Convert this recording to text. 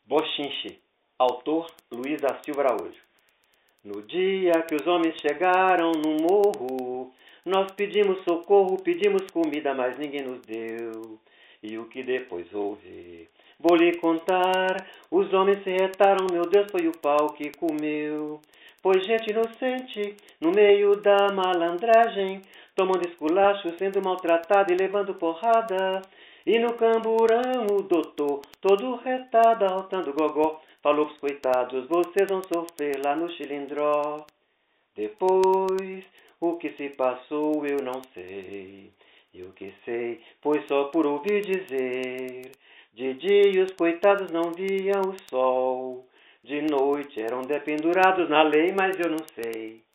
Bochinche, autor Luiz da Silva Araújo. No dia que os homens chegaram no morro, nós pedimos socorro, pedimos comida, mas ninguém nos deu. E o que depois houve, vou lhe contar. Os homens se retaram, meu Deus, foi o pau que comeu. Pois gente inocente, no meio da malandragem, tomando esculacho, sendo maltratada e levando porrada. E no camburão o doutor, todo retado, arrotando gogó, falou pros coitados, vocês vão sofrer lá no Chilindró. Depois, o que se passou eu não sei. E o que sei foi só por ouvir dizer. De dia os coitados não viam o sol. De noite eram dependurados na lei, mas eu não sei.